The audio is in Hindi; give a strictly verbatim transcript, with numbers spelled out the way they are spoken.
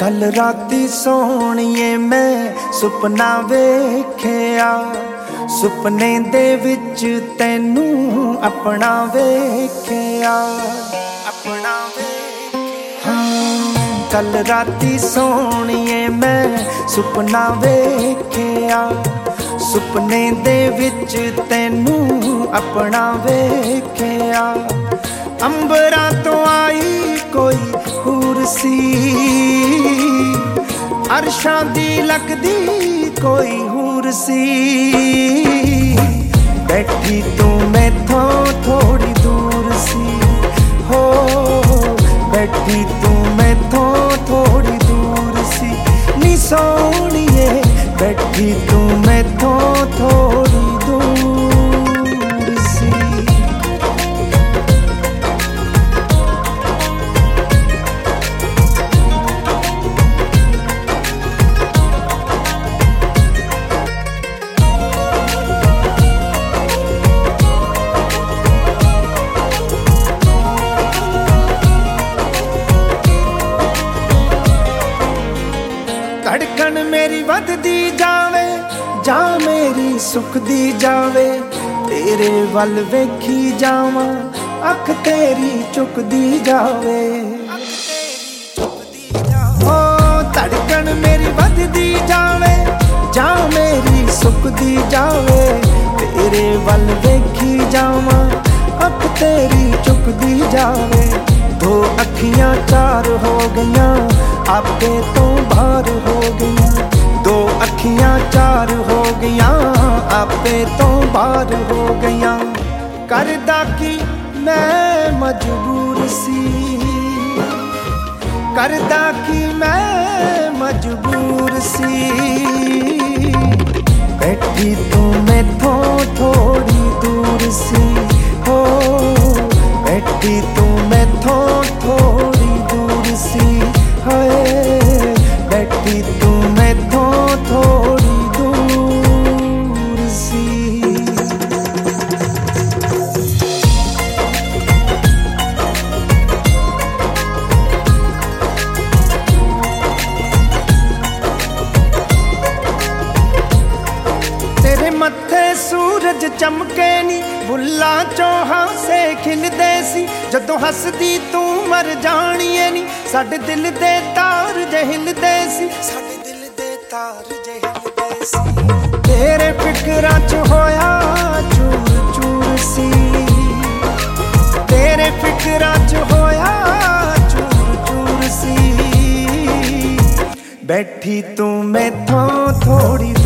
कल राती सोहणीए मैं सुपना वेख्या, सुपने दे विच तैनू अपना वेख्या, अपना वेख्या। हाँ, कल राती सोहणीए मैं सुपना वेख्या, सुपने दे विच तैनू अपना वेख्या। अंबरां तो आई कोई हूर सी, अरशां दी लगदी कोई हूर सी। बैठी तू मैथों थोड़ी दूर सी, हो बैठी तू मैथों थोड़ी दूर सी। नी सोहणीए बैठी तू मैथों थोड़ी दूर सी। धड़कन मेरी वधदी जावे, जा मेरी सुखदी जावे। तेरे वल वेखी जावां, अख तेरी चुकदी जावे। ओ धड़कन मेरी वधदी जावे, जा मेरी सुखदी जावे। तेरे वल वेखी जावां, अख तेरी चुकदी जावे। दो अखियां चार हो गईयां, आपे तो बाहर हो गईयां। दो अखियां चार हो गईयां, आपे तो बाहर हो गईयां। करदा की मैं मजबूर सी, करदा की मैं मजबूर सी। बैठी तू मैथों थोड़ी दूर सी, हो बैठी तू मैथों थोड़ी दूर सी। हाय बैठी तू मैथों थोड़ी दूर सी। तेरे मत्थे सूरज चमके नी, बुल्ला चौहां से खिलदे सी। जदों हसदी तू मर जाणीए नी, साडे दिल दे तार जे हिलदे सी, साडे दिल दे तार जे हिलदे सी। तेरे फिकरां च होया चूर चूर सी, तेरे फिकरां च होया चूर चूर सी। बैठी तू मैथों थोड़ी